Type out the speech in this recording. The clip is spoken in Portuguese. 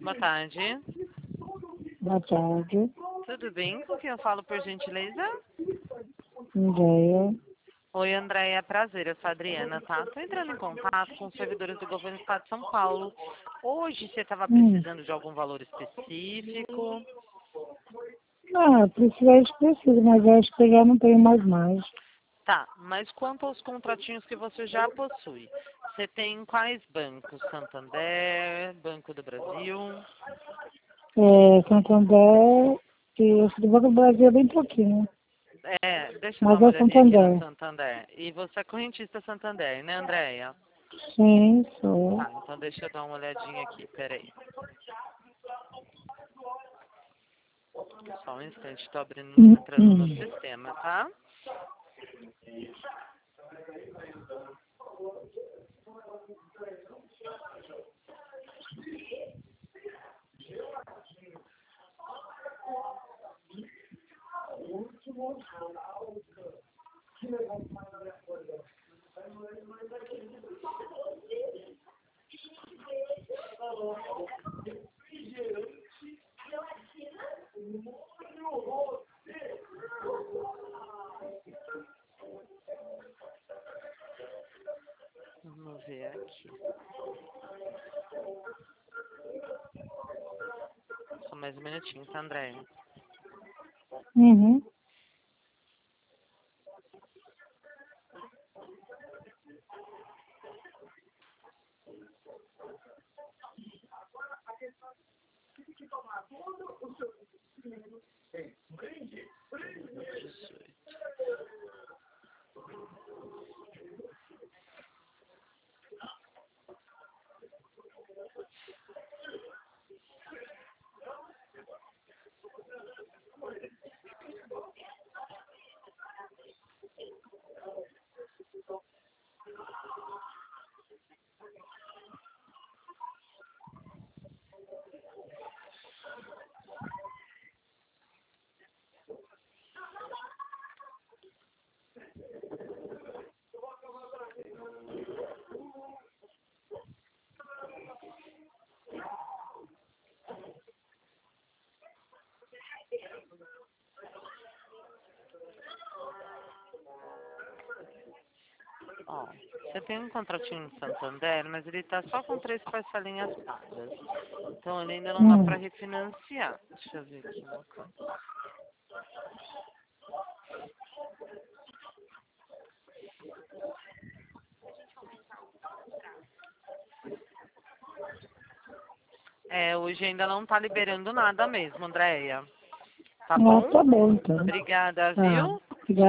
Boa tarde. Boa tarde. Tudo bem? Com quem eu falo, por gentileza? Andréia. Oi, Andréia. Prazer. Eu sou a Adriana, tá? Estou entrando em contato com os servidores do governo do Estado de São Paulo. Hoje você estava precisando de algum valor específico? Precisar de preciso, mas acho que eu já não tenho mais. Tá, mas quanto aos contratinhos que você já possui? Você tem quais bancos? Santander, Banco do Brasil? Santander, e esse do Banco do Brasil é bem pouquinho. Deixa eu dar Mas uma é olhadinha aqui no Santander. Santander. E você é correntista Santander, né, Andréia? Sim, sou. Tá, então deixa eu dar uma olhadinha aqui, peraí. Só um instante, estou entrando no sistema, tá? Vamos ver aqui. Só mais um minutinho, tá, Andréia? Uhum. Ó, você tem um contratinho no Santander, mas ele tá só com 3 parcelinhas pagas. Então ele ainda não dá para refinanciar. Deixa eu ver aqui uma coisa. Hoje ainda não tá liberando nada mesmo, Andréia. Tá bom? Tá bom, então. Obrigada, viu?